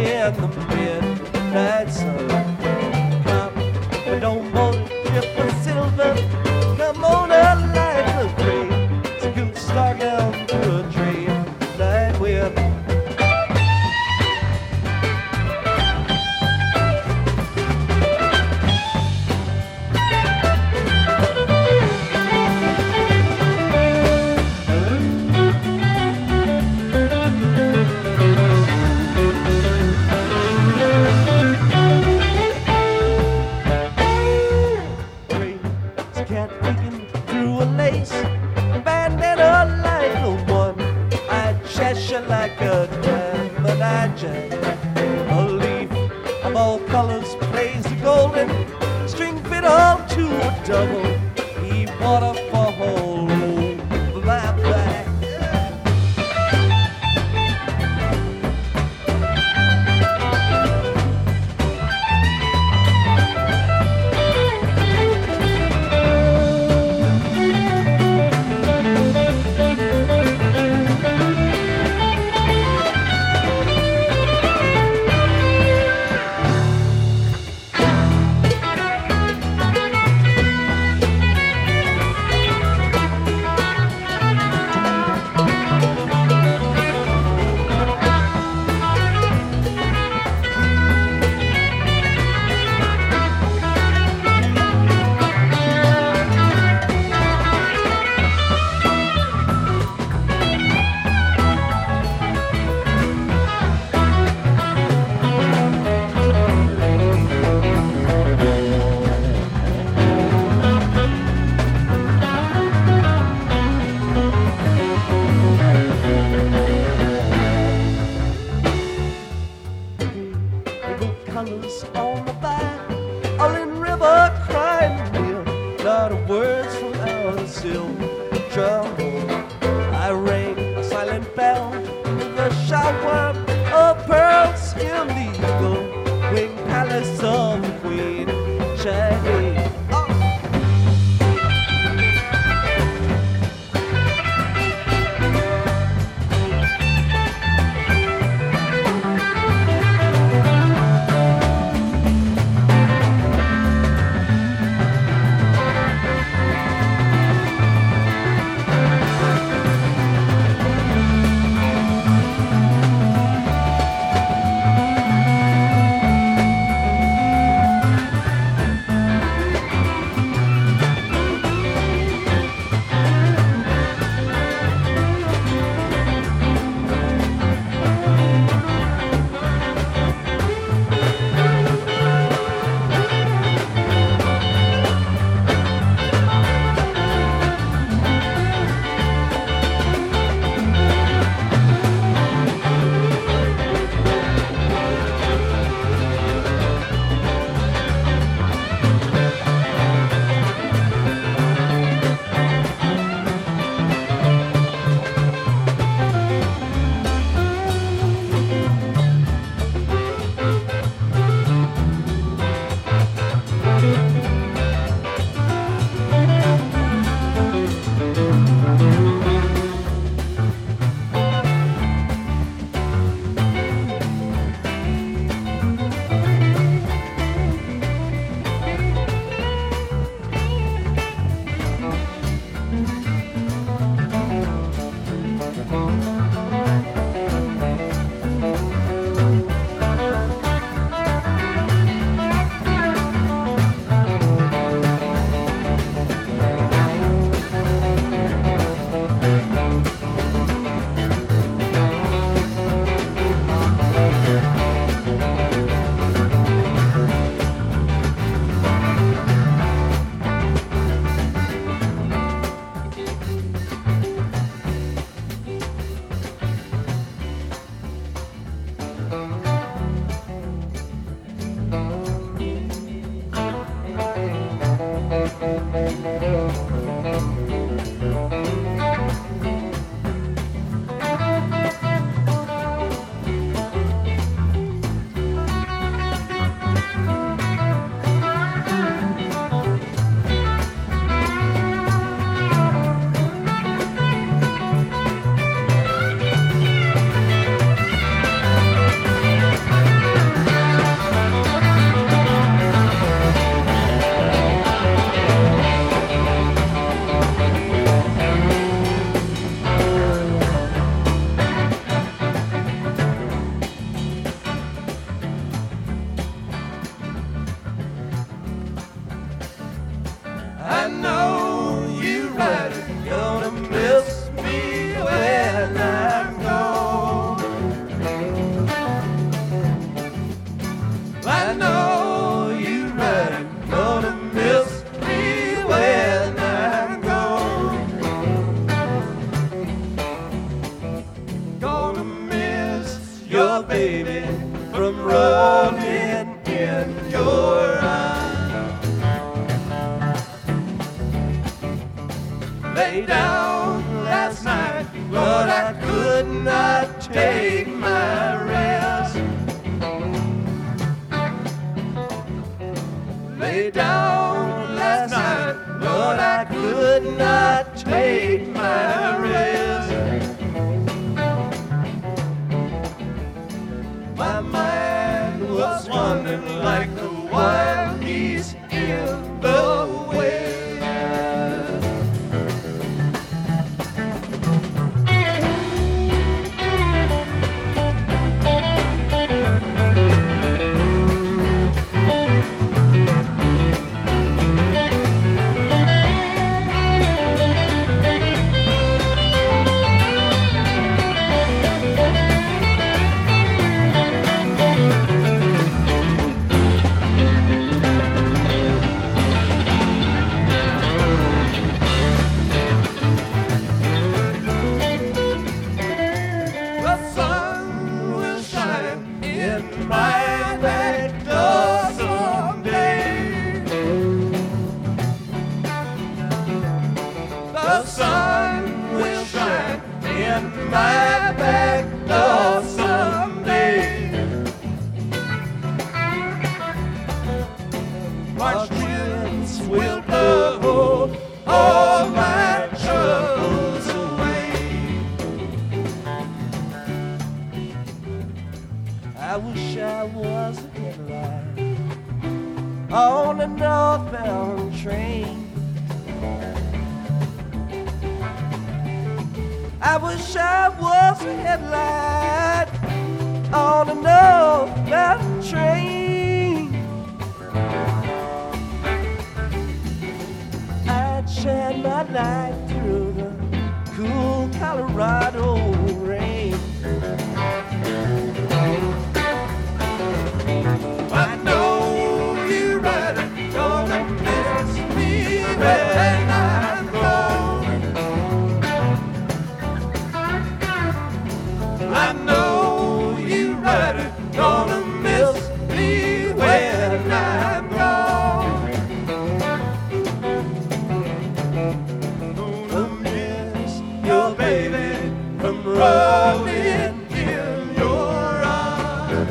in the midnight sun. Come, we don't want to trip for silver. Come on out like the rain. Scoot star down to a train. Night wind. Like a diamond I jack. A leaf of all colors plays the golden string fit on to a double. He waterfall over my back. Colors on the back, all in river crying near. Not a words from our silver drum. I rang a silent bell with a shower of pearls in the eagle wing palace of the Queen Shaheen. from rubbing in your eyes. Lay down last night, Lord, I could not take my rest. Lay down last night, Lord, I could not take my rest. My mind was wandering like the wild geese in the west. My back door someday. March winds will blow all my troubles away. I wish I was a headlight on a northbound train. I wish I was a headlight on a northbound train. I'd shine my light through the cool Colorado rain. I know you rider gonna miss me when I'm gone. I know you rider gonna miss me when I'm gone. Gonna miss your baby from rubbing in your eyes.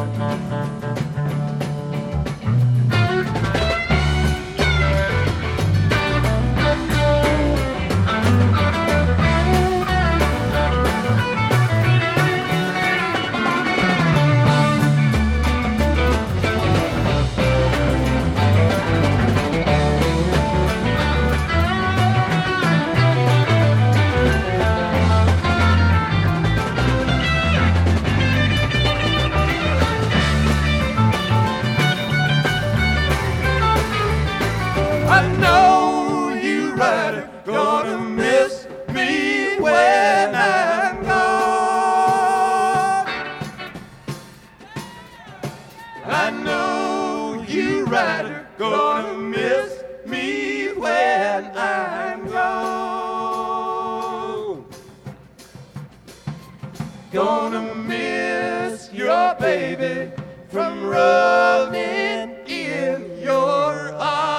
I know you rider gonna miss me when I'm gone. I know you rider gonna miss me when I'm gone. Gonna miss your baby from rubbing in your arms.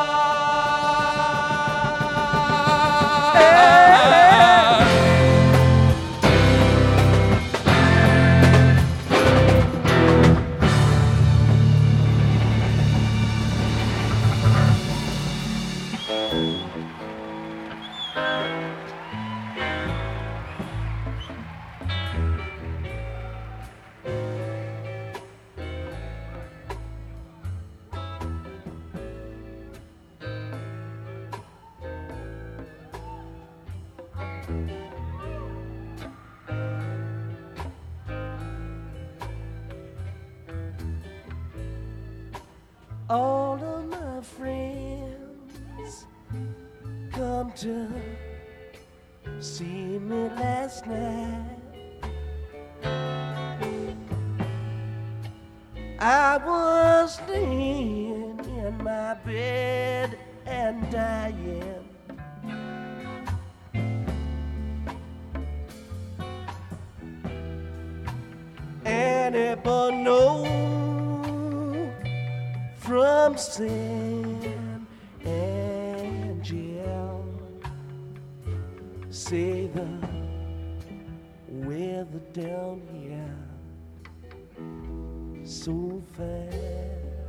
All of my friends come to see me last night. I was laying in my bed and dying. Anybody know from San Angel. Say the weather down here so fast.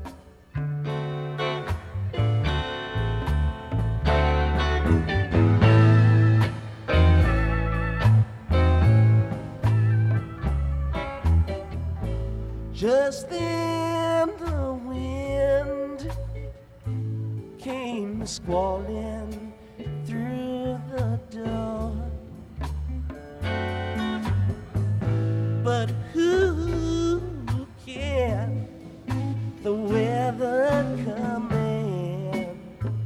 Just then the wind came squalling through the door. But who can the weather command?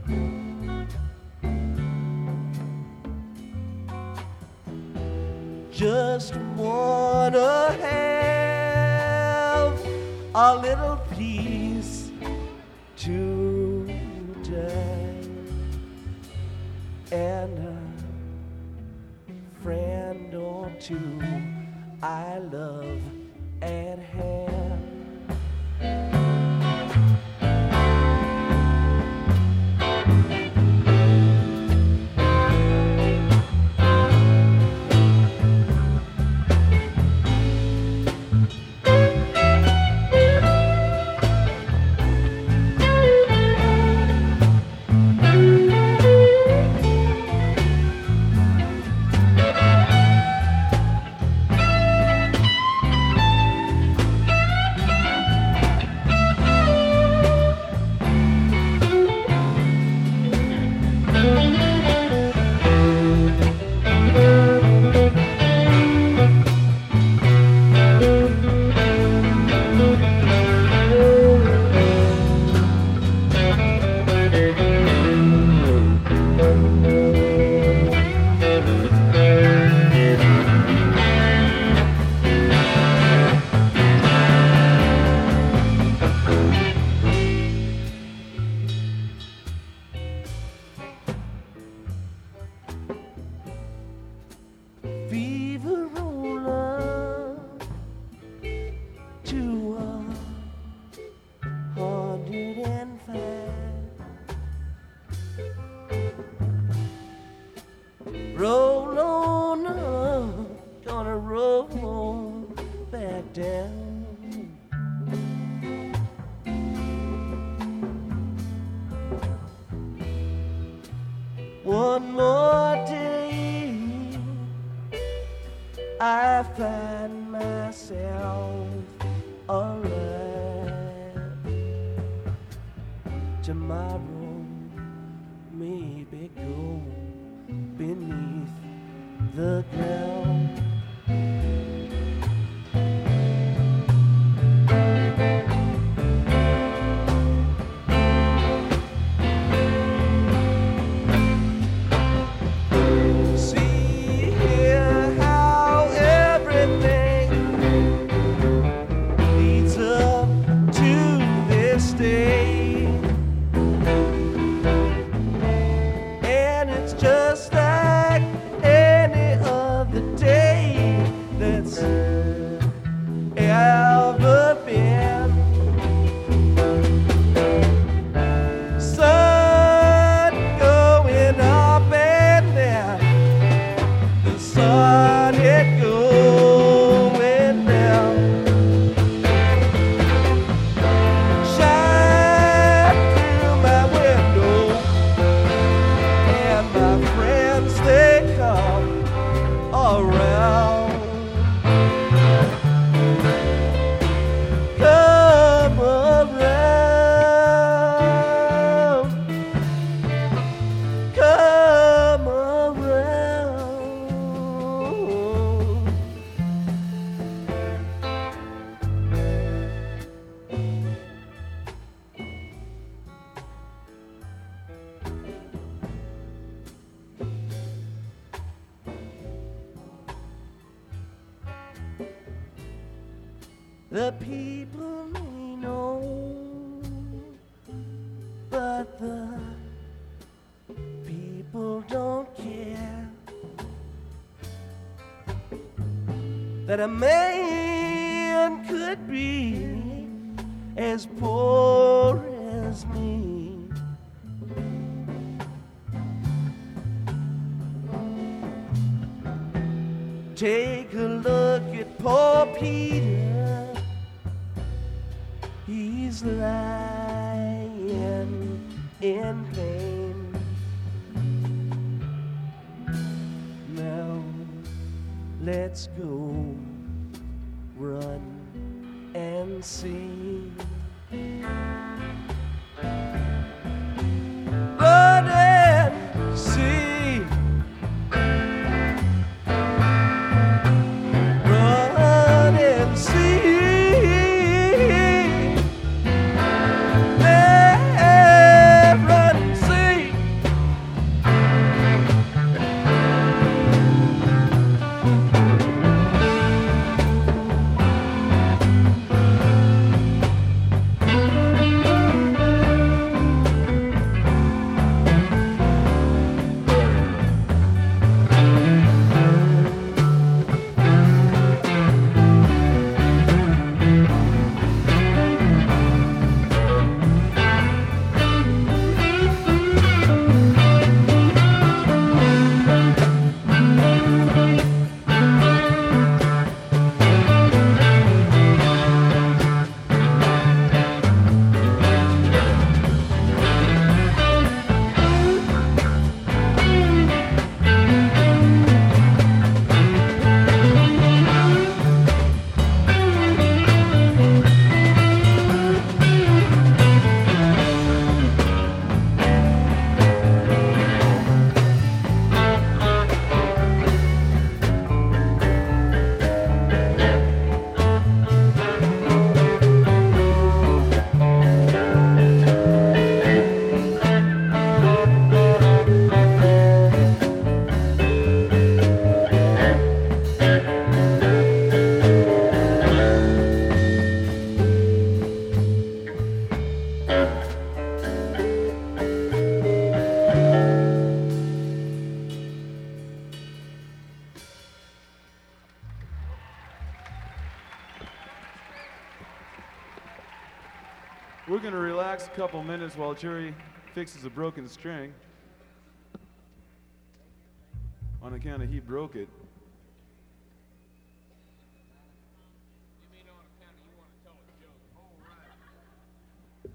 Just wanna have a little peace today and a friend or two I love at hand. Fever roll up to 105. Roll on up, gonna roll on back down. One more day I find myself alive. Tomorrow maybe go beneath the ground. Just like any other day that's ever been. Sun going up and down, the sun it going down. Shine through my window, my friends they come around. Come around. Come around. The people may know, but the people don't care that a man could be as poor as me. Take a look at poor Peter. He's lying in pain. Now let's go run and see. Run and see. Run and see. We're going to relax a couple minutes while Jerry fixes a broken string. On account of he broke it. You mean on account of you want to tell a joke? Oh, right.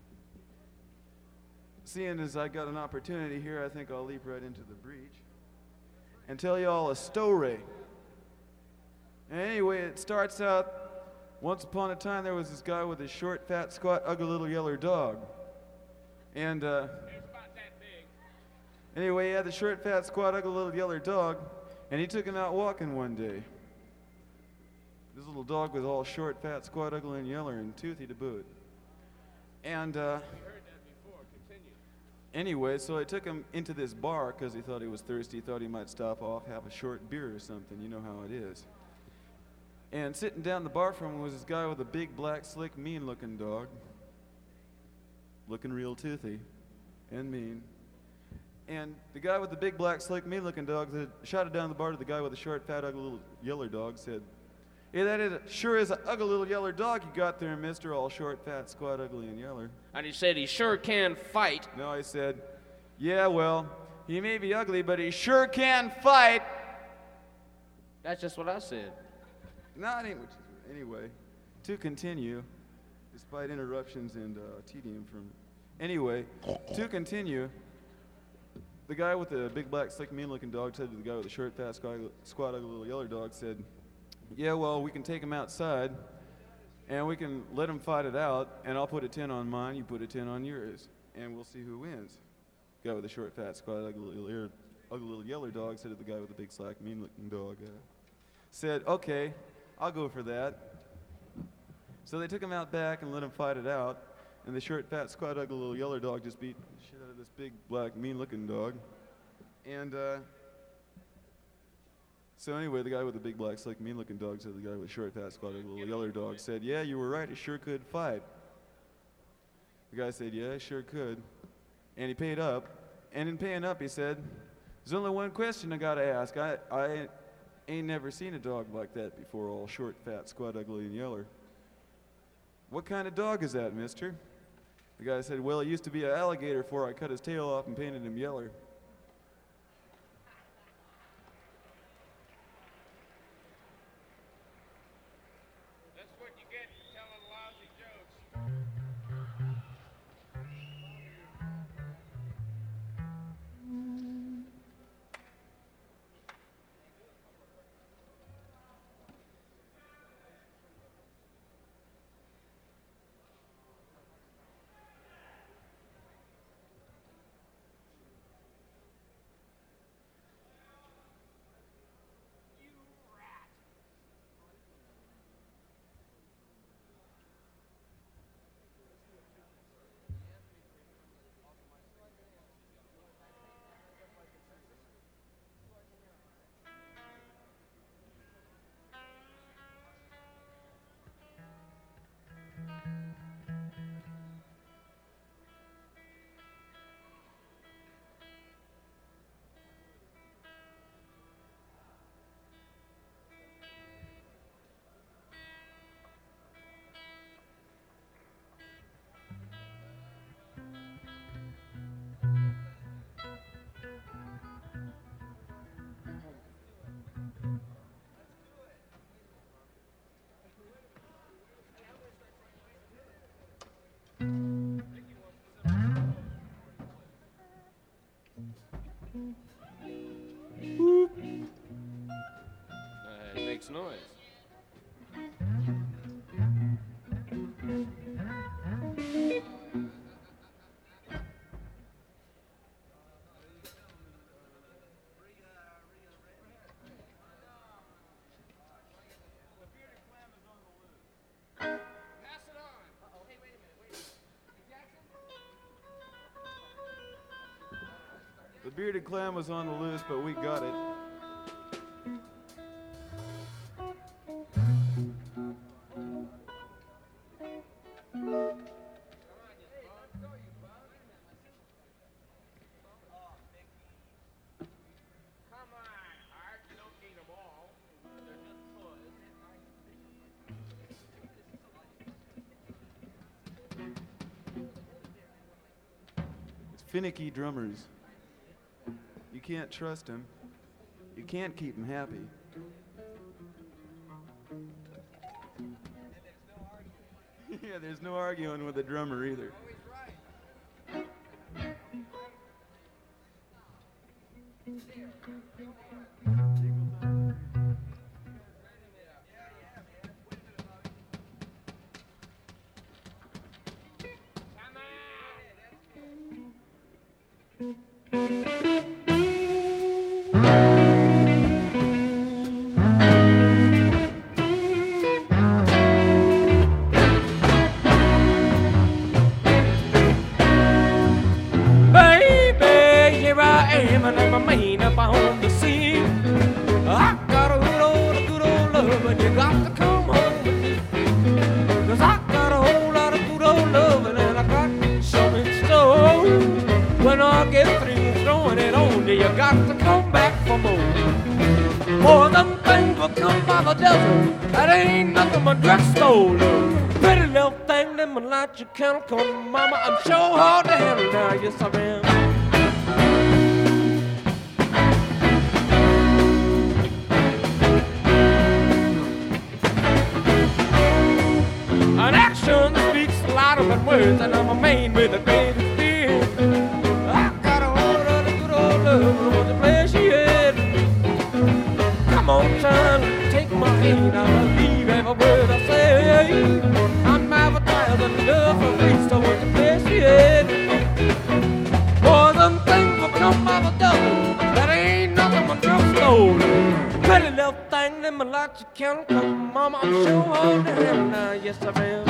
Seeing as I got an opportunity here, I think I'll leap right into the breach and tell you all a story. Anyway, it starts out, once upon a time there was this guy with a short, fat, squat, ugly little yeller dog. And It's about that big. anyway, he had the short, fat, squat, ugly little yeller dog, and he took him out walking one day. This little dog was all short, fat, squat, ugly, and yeller, and toothy to boot. And We heard that before. Continue. anyway, so I took him into this bar because he thought he was thirsty, thought he might stop off, have a short beer or something. You know how it is. And sitting down the bar from him was this guy with a big, black, slick, mean-looking dog. Looking real toothy and mean. And the guy with the big, black, slick, mean-looking dog that shouted down the bar to the guy with the short, fat, ugly little yeller dog said, "Hey, sure is a ugly little yeller dog you got there, mister, all short, fat, squat, ugly, and yeller." And he said he sure can fight. No, I said, "Yeah, well, he may be ugly, but he sure can fight." That's just what I said. No, it ain't what you, anyway, to continue, despite interruptions and tedium from... Anyway, to continue, the guy with the big, black, slick, mean-looking dog said to the guy with the short, fat, squat, ugly little yeller dog, said, "Yeah, well, we can take him outside, and we can let him fight it out, and I'll put a 10 on mine, you put a 10 on yours, and we'll see who wins." The guy with the short, fat, squat, ugly little yeller dog said to the guy with the big, slack, mean-looking dog, said, "Okay, I'll go for that." So they took him out back and let him fight it out, and the short, fat, squat, ugly little yeller dog just beat the shit out of this big, black, mean-looking dog. And so anyway, the guy with the big, black, slick, mean-looking dog said to the guy with the short, fat, squat, ugly little yeller dog said, "Yeah, you were right, it sure could fight." The guy said, "Yeah, it sure could." And he paid up, and in paying up, he said, "There's only one question I gotta ask. I ain't never seen a dog like that before, all short, fat, squat, ugly, and yeller. "What kind of dog is that, mister?" The guy said, "Well, it used to be an alligator before I cut his tail off and painted him yeller." That's what you get for telling lousy jokes. It makes noise. The bearded clam was on the loose, but we got it. It's finicky drummers. You can't trust him. You can't keep him happy. Yeah, there's no arguing with a drummer either. You can't come, mama, I'm sure hard to handle now, yes I am. An action speaks louder than words, and I'm a man with the greatest fear. I got a hold of the good old love, was the place she had. Come on, son, take my hand, I'll believe every word I say. I'm advertising love for reach towards the place she had. More than things will come by the dozen, that ain't nothing but drug stolen. Pretty little thing in my life you can't come, mama, I'm sure hard to handle now, yes I am.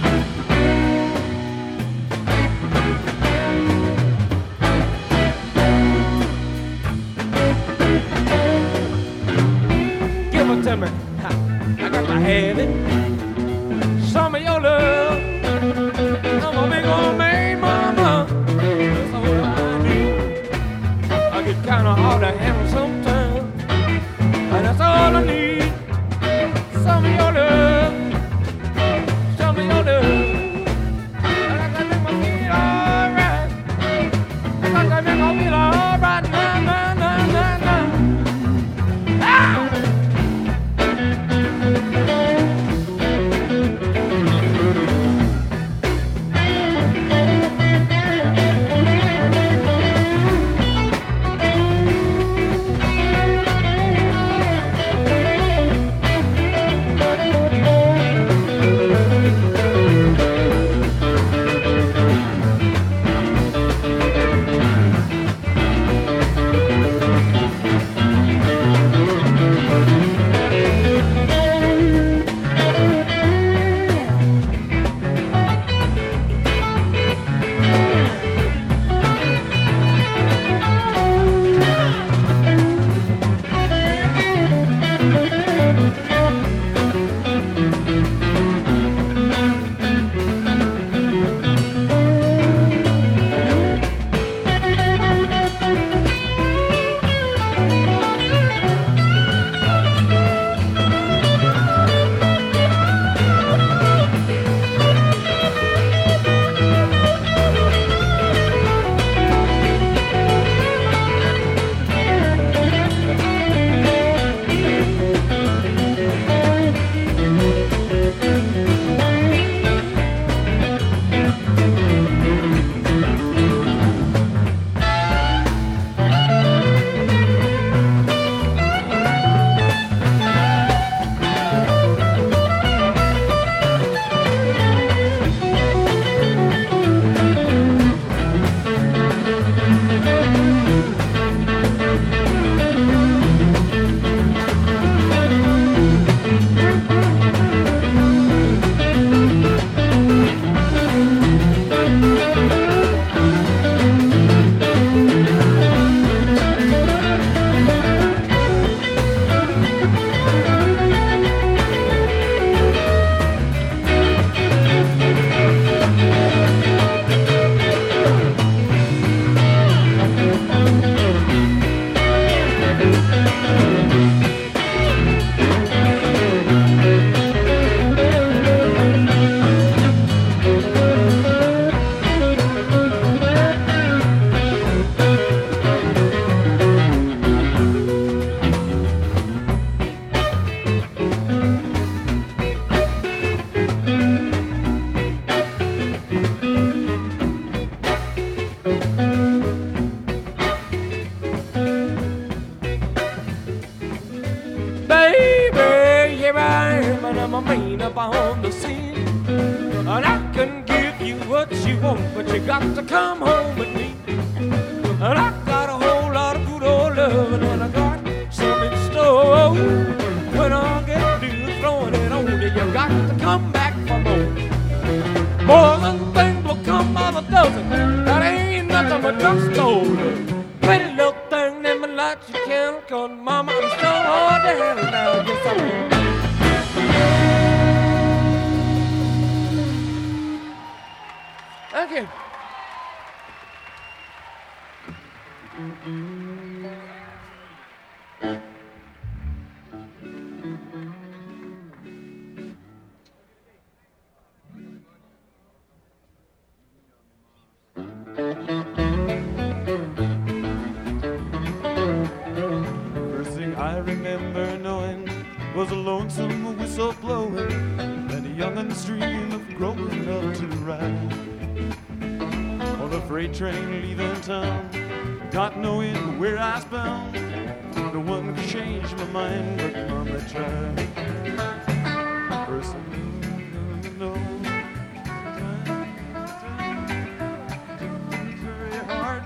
Give it to me, I got to have it. Some of your love, I'm a big old man, mama. That's all I do. I get kinda hard to handle sometimes, and that's all I need. Some of your love, some of what you want, but you got to come home with me. And I got a whole lot of good old loving, and I got some in store. When I get through throwing it on you, you got to come back for more. More than things will come by the dozen. That ain't nothing but just gold. Pretty little thing, let me light your candle, 'cause mama, I'm so hard to handle now. Yes, I am. Thank you. First thing I remember knowing was a lonesome whistle blowing and a youngin's dream of growing up to ride on the freight train leaving town, not knowing where I was bound. No one could change my mind, but Mama tried. First thing I know, very hard.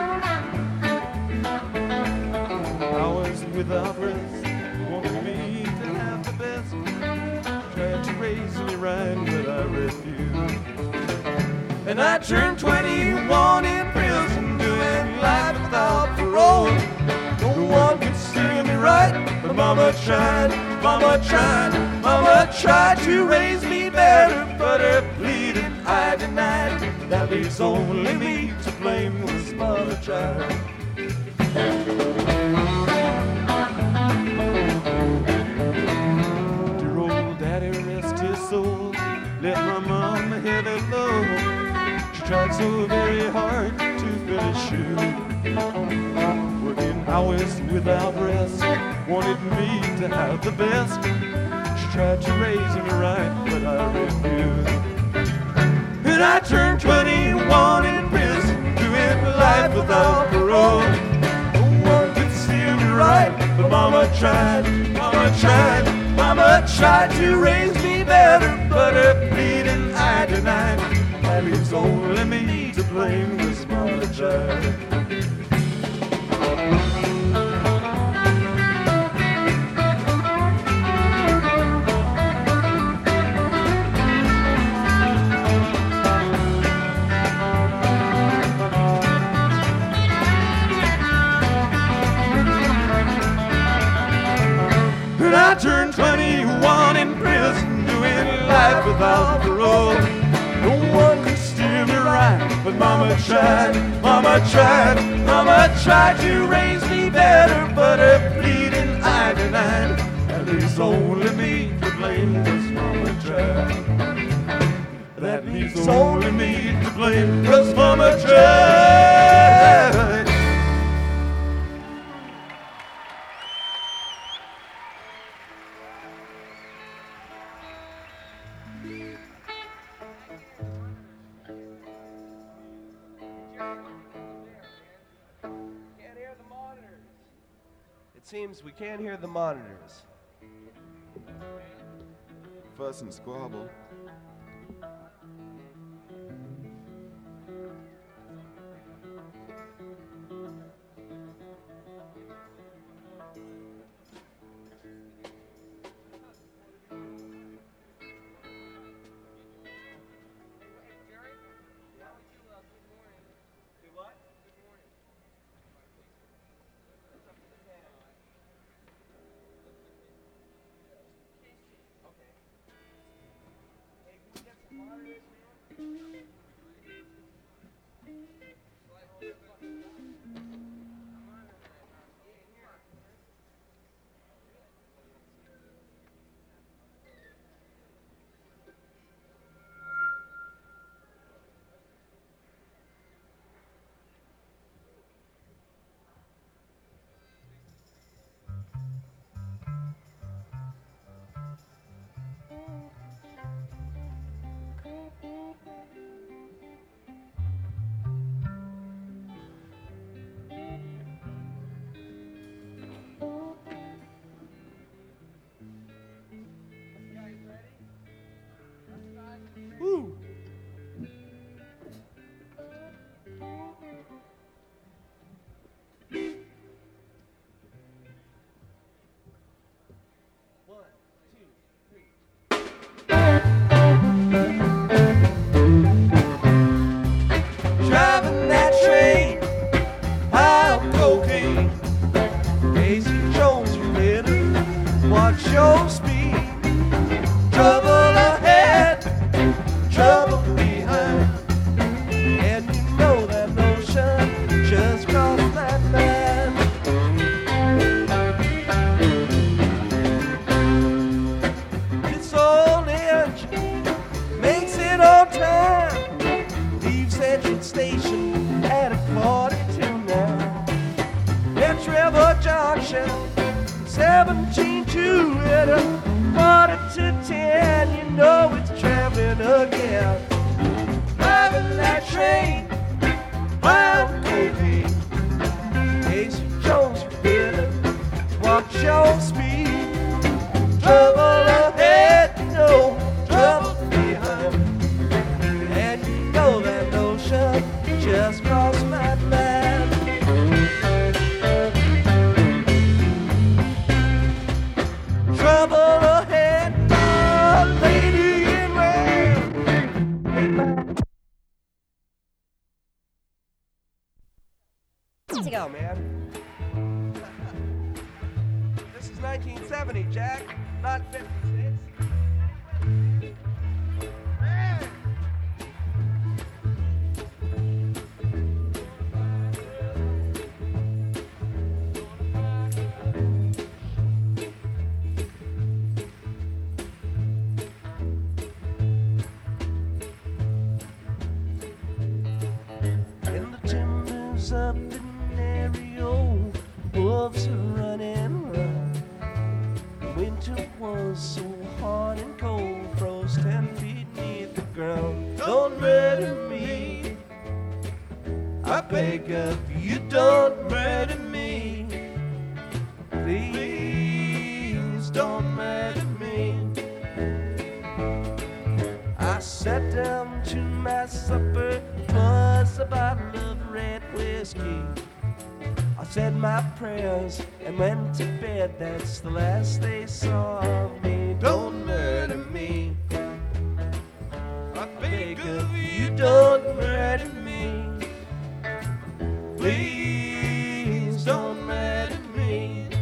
Hours without rest, wanted me to have the best. Tried to raise me right, but I refused. And I turned 21 in prison, doing life without parole. No one could steer me right, but Mama tried, Mama tried, Mama tried to raise me better, but her pleading I denied. That leaves only me to blame, 'cause Mama tried. Dear old daddy, rest his soul, let my mama have it low. She tried so very hard to finish you, working hours without rest, wanted me to have the best. She tried to raise me right, but I refused. And I turned 21 in prison, doing life without parole. No one could steer me right, but Mama tried, Mama tried, Mama tried to raise me better, but her pleading I denied. That leaves only me to blame, 'cause Mama tried. And I turned 21 in prison, doing life without parole. No one could steer me right, but Mama tried, Mama tried, Mama tried to raise me better, but her pleading I denied. That leaves only me to blame, 'cause Mama tried. That leaves only me to blame, 'cause Mama tried. Can't hear the monitors. It seems we can't hear the monitors. Fuss and squabble. station at 1:42 now. It's River Junction, 17-2 at 1:10. You know it's traveling again. Driving that train, wild cocaine. Casey Jones, you better watch your speed. Trouble ahead, no trouble behind. And you know that notion just crossed my mind. Trouble ahead, oh, lady in red. Let's go, man. This is 1970, Jack, not 56. In the timbers up in Mario, wolves are running around. Winter was so hard and cold, froze 10 feet beneath the ground. Don't murder me, I beg of you, don't murder me. Please don't murder me. I sat down to my supper, was a bottle of red whiskey. I said my prayers and went to bed. That's the last they saw of me. Don't murder me, I beg of you, don't murder me. Please don't murder me.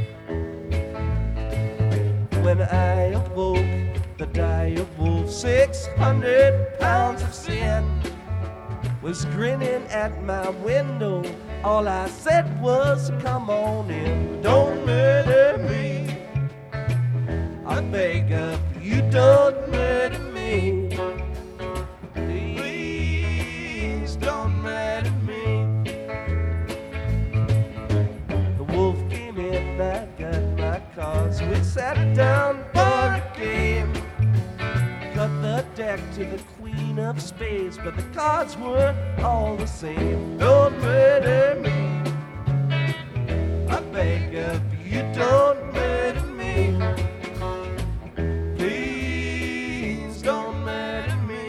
When I awoke, the dire wolf, 600 pounds of sin, was grinning at my window. All I said was, come on in, don't murder me. I beg of you, don't murder me. Please don't murder me. The wolf came in, I got my cards. We sat down for a game. Cut the deck to the queen of spades, but the cards were all the same. Don't murder me, I beg of you, don't murder me. Please don't murder me.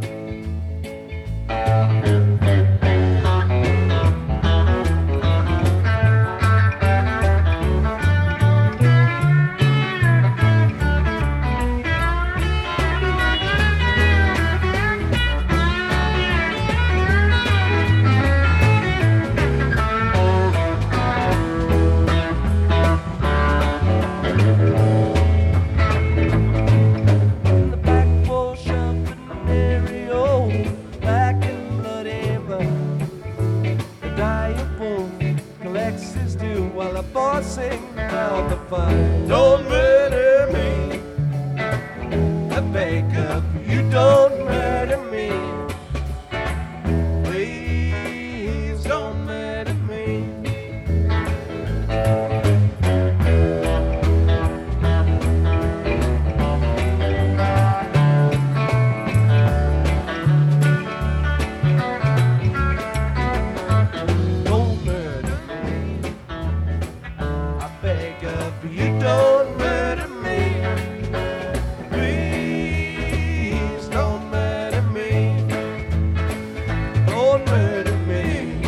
Sing out the fire. Don't murder me, I beg of you, don't murder me. Please don't murder me. Don't murder me, I beg of you, don't murder me. Please don't murder me. Don't murder me,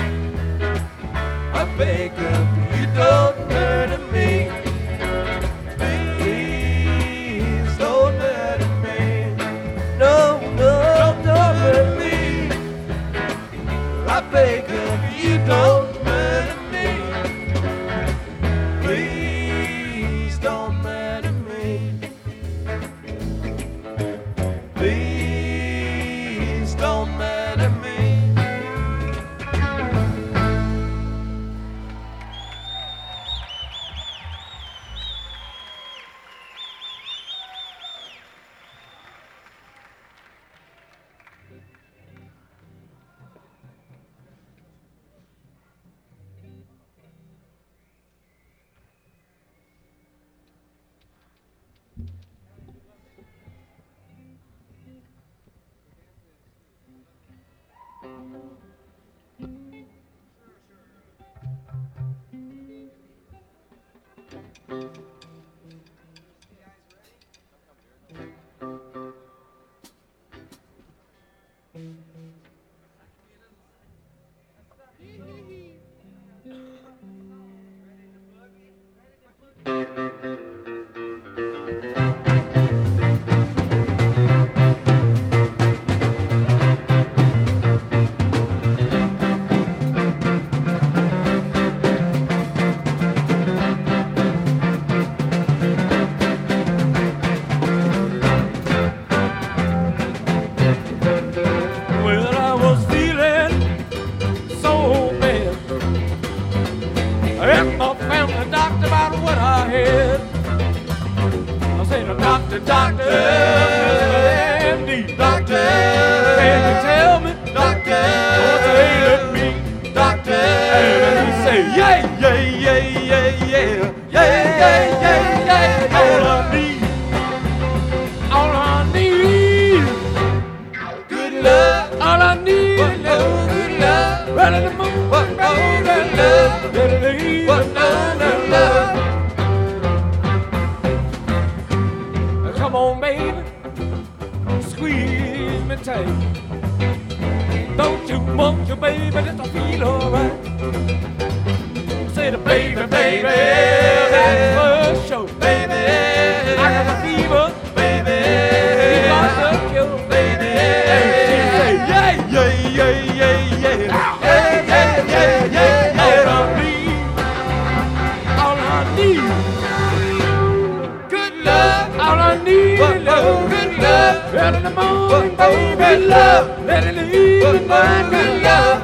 I beg of you, don't murder me. Please don't murder me. No, no, don't murder me. I beg of you, don't murder me. Please don't murder me. Please don't murder me. doctor, doctor, Andy, doctor, can you tell me, doctor, what's ailing me, doctor? And he say, yeah, yeah, yeah, yeah, yeah, yeah, yeah, yeah, yeah. All I need, good love. All I need is love, good love. Running the moon, baby, love, love. Come on, baby, squeeze me tight. Don't you want your baby just to feel alright? Say the baby, baby, that's for sure. Baby, I got a fever, baby, fever to kill, baby. And she say, yeah, yeah, yeah, yeah, yeah, yeah, yeah, yeah, yeah. All I need, good love. All I need is love, good love. Early in the morning, baby, love. Let it leave the night, good love.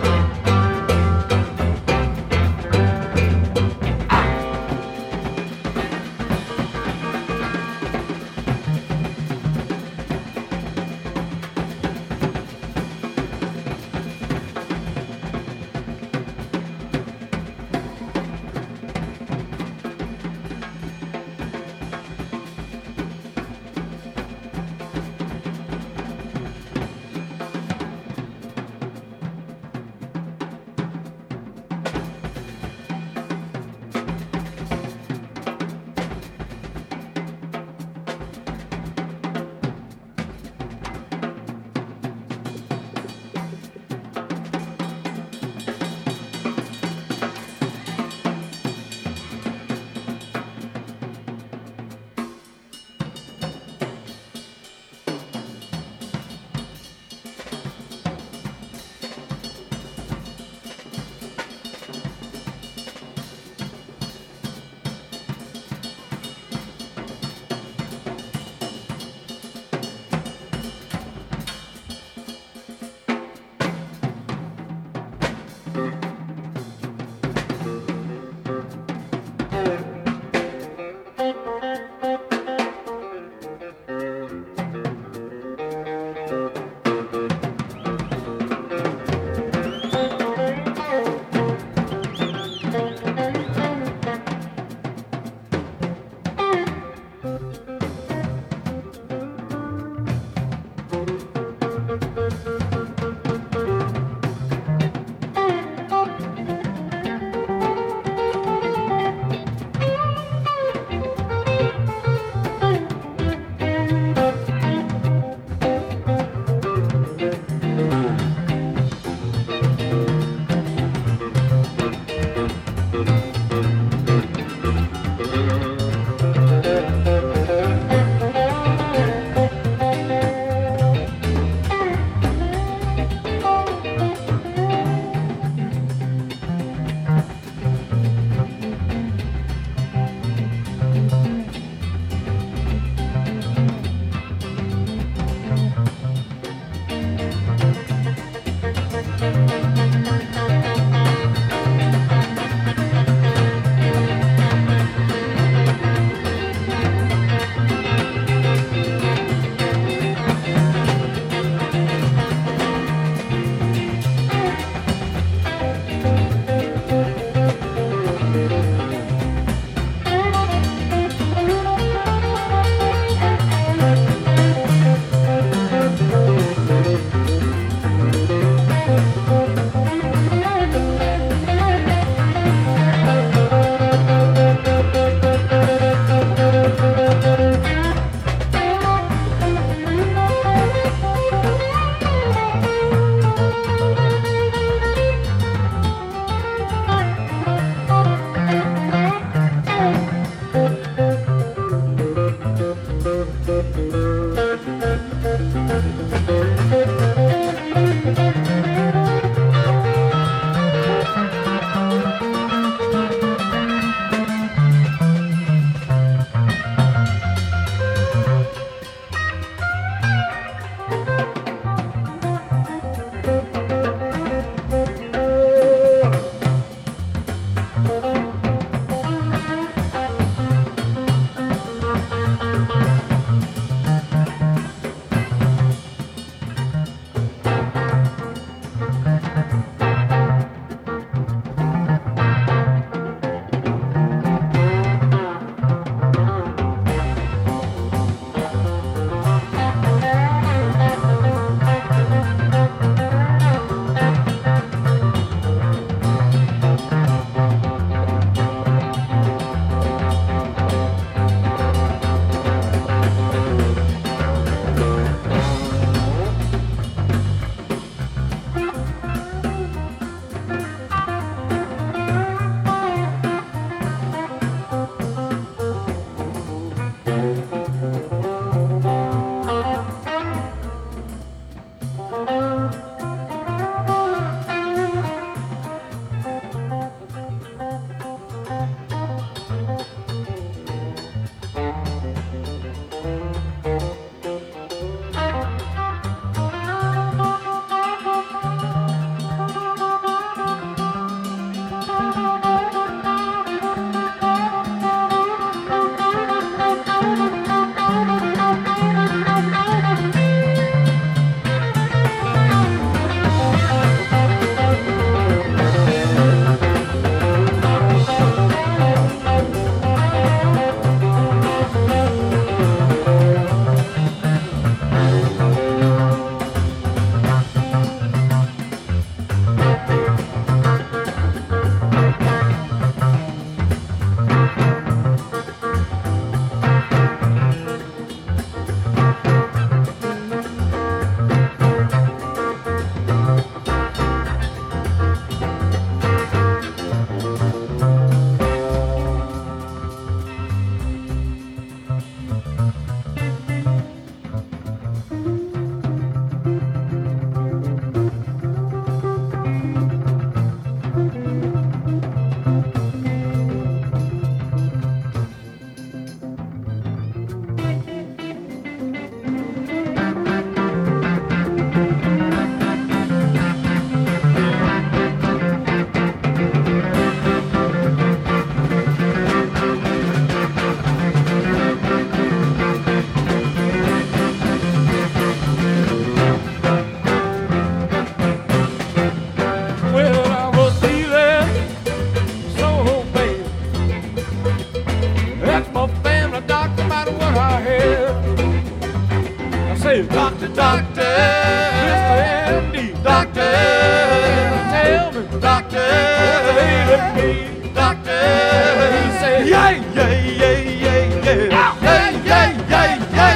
me, doctor. He said, Yeah, yeah, yeah, yeah, yeah. Yeah, yeah, yeah, yeah,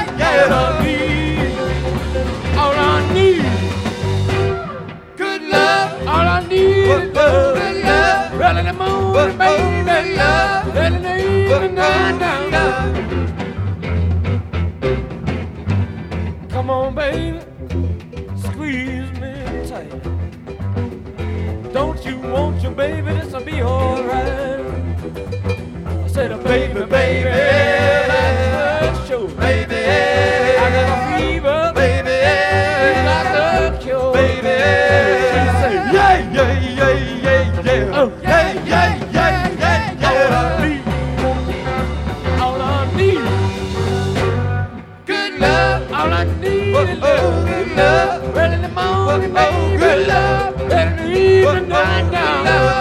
yeah. all I need, Good love. all I need is Good love. good love. Early in the morning, baby, love. early in the evening, down. Come on, baby, squeeze me tight. Don't you want your baby? This'll be alright. I said, baby, baby, that's the show. Baby, I got a fever, baby, you got the cure. baby. She said, Yeah, yeah, yeah, yeah, yeah. Oh. Yeah, yeah, yeah, yeah, yeah. all I need, Good love. all I need Oh, is love. good love. Early in the morning, Oh, baby, good love. early in the evening, down.